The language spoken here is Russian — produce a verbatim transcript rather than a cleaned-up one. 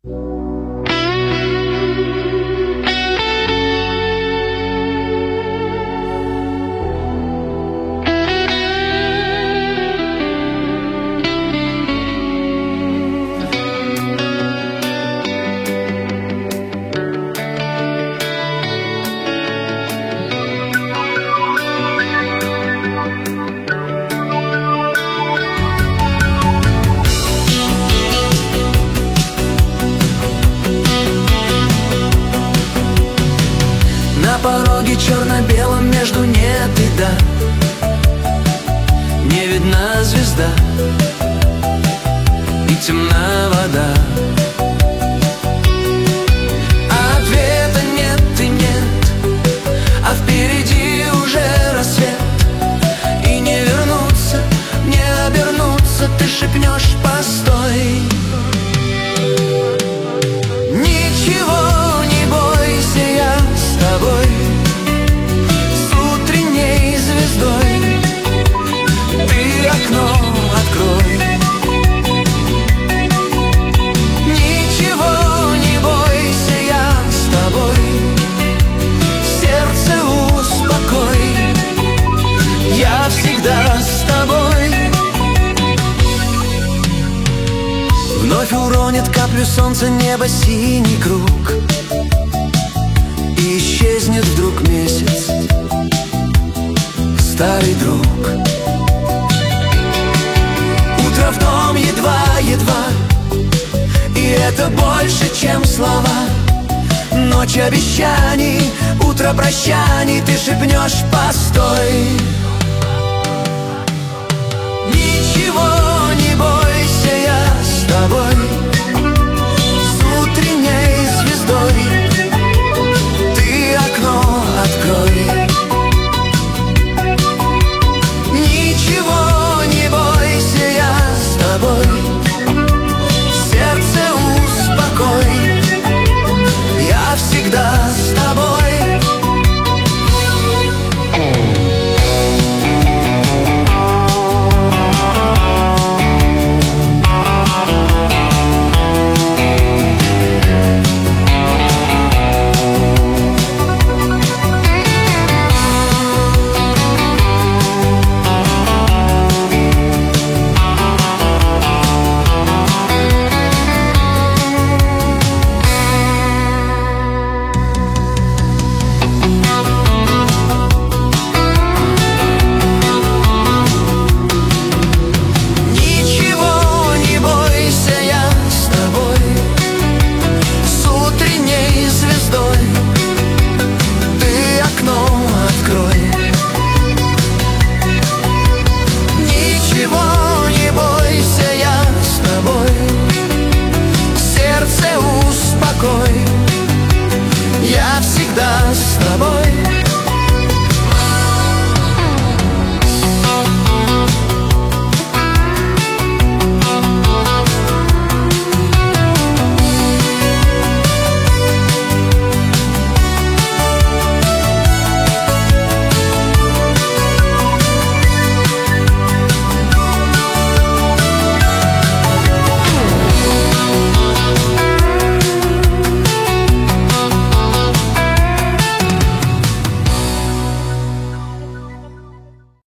На пороге черно-белом между нет и да не видна звезда и темна вода. Ответа нет и нет, а впереди уже рассвет. И не вернуться, не обернуться, ты шепнешь: постой. Ничего не бойся, я с тобой, с утренней звездой. Ты окно открой. Ничего не бойся, я с тобой, сердце успокой. Я всегда с тобой. Вновь уронит каплю солнца, небо синий круг, и исчезнет вдруг месяц, старый друг. Утро в дом едва-едва, и это больше, чем слова. Ночь обещаний, утро прощаний, ты шепнешь: постой. Ничего не бойся, я с тобой,